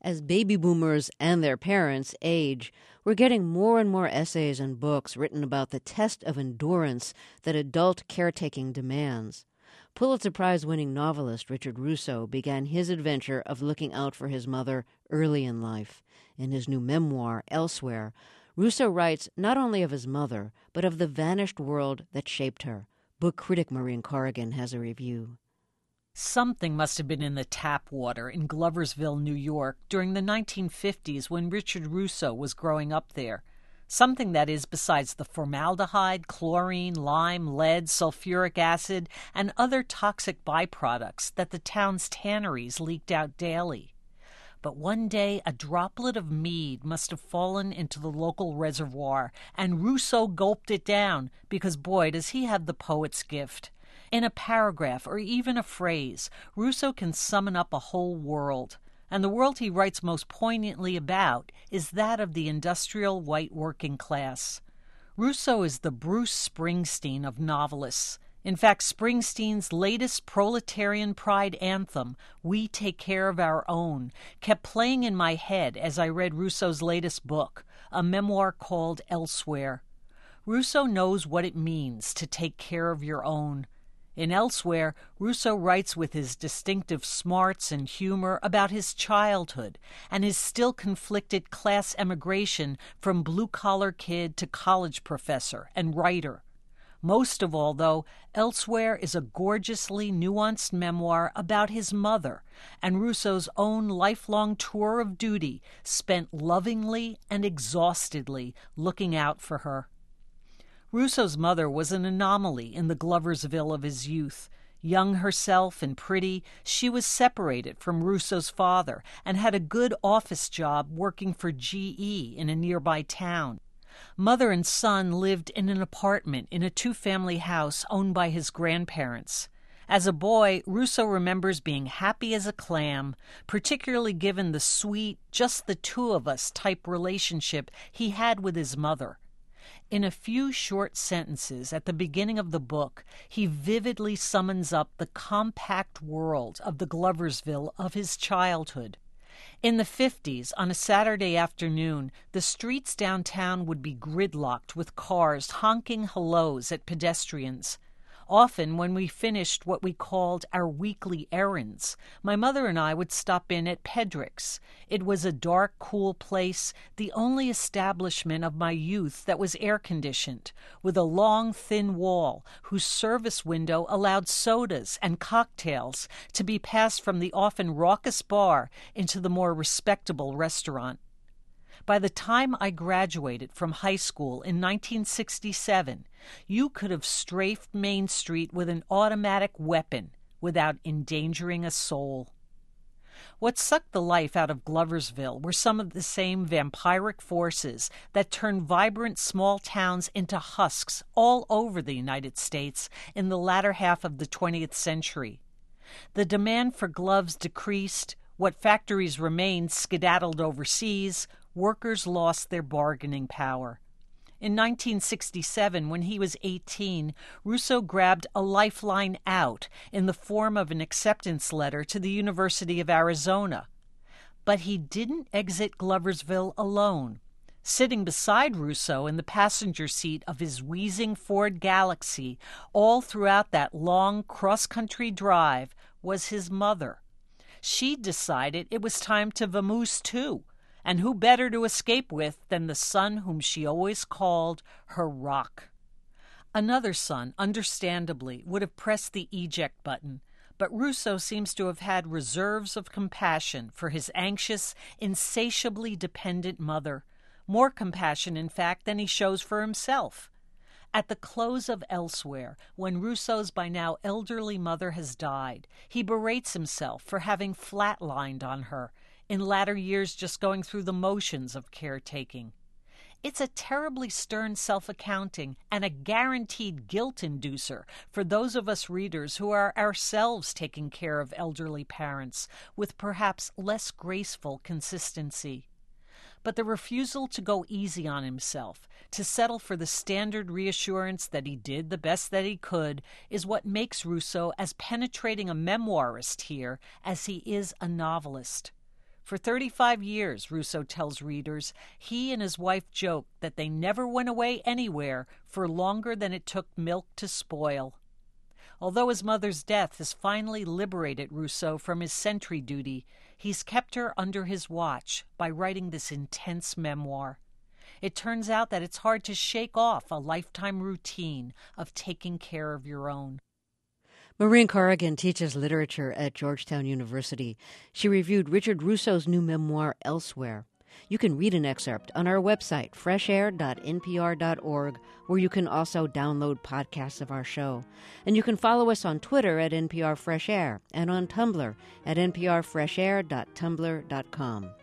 As baby boomers and their parents age, we're getting more and more essays and books written about the test of endurance that adult caretaking demands. Pulitzer Prize-winning novelist Richard Russo began his adventure of looking out for his mother early in life. In his new memoir, Elsewhere, Russo writes not only of his mother, but of the vanished world that shaped her. Book critic Maureen Corrigan has a review. Something must have been in the tap water in Gloversville, New York, during the 1950s when Richard Russo was growing up there. Something that is besides the formaldehyde, chlorine, lime, lead, sulfuric acid, and other toxic byproducts that the town's tanneries leaked out daily. But one day a droplet of mead must have fallen into the local reservoir, and Russo gulped it down because, boy, does he have the poet's gift. In a paragraph or even a phrase, Russo can summon up a whole world. And the world he writes most poignantly about is that of the industrial white working class. Russo is the Bruce Springsteen of novelists. In fact, Springsteen's latest proletarian pride anthem, We Take Care of Our Own, kept playing in my head as I read Russo's latest book, a memoir called Elsewhere. Russo knows what it means to take care of your own. In Elsewhere, Russo writes with his distinctive smarts and humor about his childhood and his still conflicted class emigration from blue-collar kid to college professor and writer. Most of all, though, Elsewhere is a gorgeously nuanced memoir about his mother and Russo's own lifelong tour of duty spent lovingly and exhaustedly looking out for her. Russo's mother was an anomaly in the Gloversville of his youth. Young herself and pretty, she was separated from Russo's father and had a good office job working for GE in a nearby town. Mother and son lived in an apartment in a two-family house owned by his grandparents. As a boy, Russo remembers being happy as a clam, particularly given the sweet, just the two of us type relationship he had with his mother. In a few short sentences at the beginning of the book, he vividly summons up the compact world of the Gloversville of his childhood. In the 50s, on a Saturday afternoon, the streets downtown would be gridlocked with cars honking hellos at pedestrians. Often, when we finished what we called our weekly errands, my mother and I would stop in at Pedrick's. It was a dark, cool place, the only establishment of my youth that was air-conditioned, with a long, thin wall whose service window allowed sodas and cocktails to be passed from the often raucous bar into the more respectable restaurant. By the time I graduated from high school in 1967, you could have strafed Main Street with an automatic weapon without endangering a soul. What sucked the life out of Gloversville were some of the same vampiric forces that turned vibrant small towns into husks all over the United States in the latter half of the 20th century. The demand for gloves decreased, what factories remained skedaddled overseas, workers lost their bargaining power. In 1967, when he was 18, Russo grabbed a lifeline out in the form of an acceptance letter to the University of Arizona. But he didn't exit Gloversville alone. Sitting beside Russo in the passenger seat of his wheezing Ford Galaxy all throughout that long cross-country drive was his mother. She decided it was time to vamoose too. And who better to escape with than the son whom she always called her rock? Another son, understandably, would have pressed the eject button, but Russo seems to have had reserves of compassion for his anxious, insatiably dependent mother, more compassion, in fact, than he shows for himself. At the close of Elsewhere, when Russo's by now elderly mother has died, he berates himself for having flatlined on her, in latter years just going through the motions of caretaking. It's a terribly stern self-accounting and a guaranteed guilt inducer for those of us readers who are ourselves taking care of elderly parents with perhaps less graceful consistency. But the refusal to go easy on himself, to settle for the standard reassurance that he did the best that he could, is what makes Russo as penetrating a memoirist here as he is a novelist. For 35 years, Russo tells readers, he and his wife joked that they never went away anywhere for longer than it took milk to spoil. Although his mother's death has finally liberated Russo from his sentry duty, he's kept her under his watch by writing this intense memoir. It turns out that it's hard to shake off a lifetime routine of taking care of your own. Maureen Corrigan teaches literature at Georgetown University. She reviewed Richard Russo's new memoir, Elsewhere. You can read an excerpt on our website, freshair.npr.org, where you can also download podcasts of our show. And you can follow us on Twitter at NPR Fresh Air and on Tumblr at nprfreshair.tumblr.com.